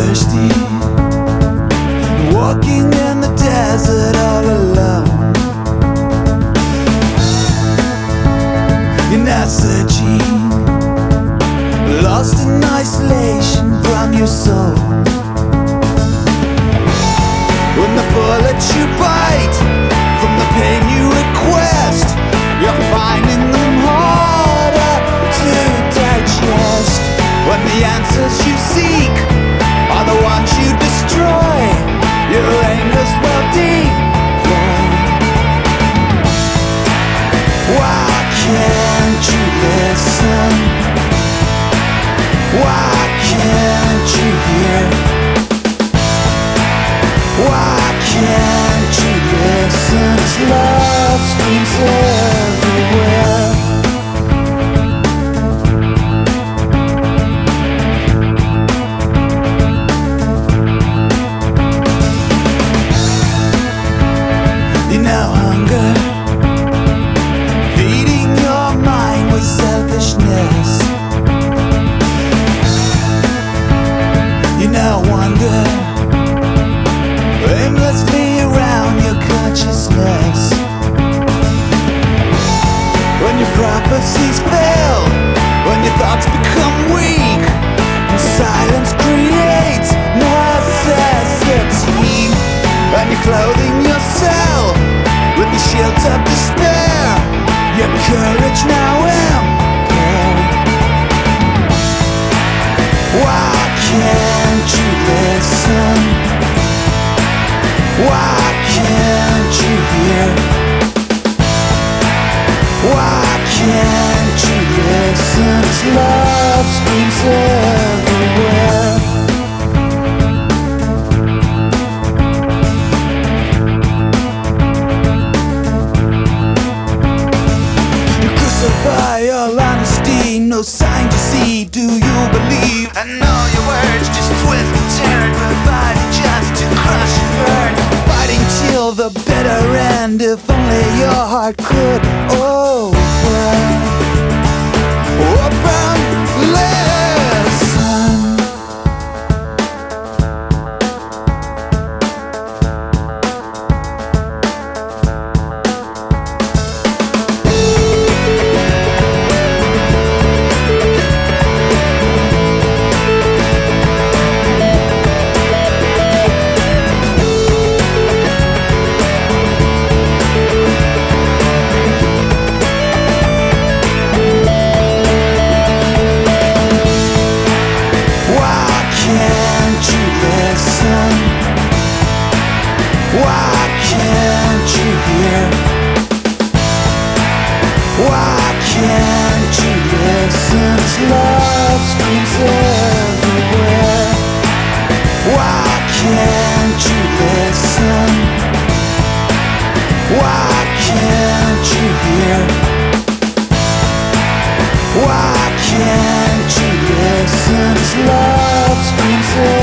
thirsty, walking in the desert all alone. You're now searching, lost in isolation from your soul. When the bullets you bite, from the pain you request, you're finding them harder to digest. When the answers you seek are the ones you destroy, your anger's well deep. Why can't you listen? Why can't you hear? Why can't you listen? Love screams everywhere. You know hunger, feeding your mind with selfishness. You now wonder, aimlessly around your consciousness. When your prophecies fail, when your thoughts become weak, and silence creates necessity, and you're clothing yourself with the shields of despair, your courage now impaired. Why can't you listen? Why can't you hear? Why can't you listen? Love screams everywhere. You crucify all honesty, no sign to see. Do you believe? And all your words just twist and turn, fighting just to crush and burn. Fighting till the bitter end. If only your heart could open, listen. Why can't you hear? Why can't you listen? Love screams everywhere. Why can't you listen? Why can't you hear? Why can't you listen? Love screams everywhere.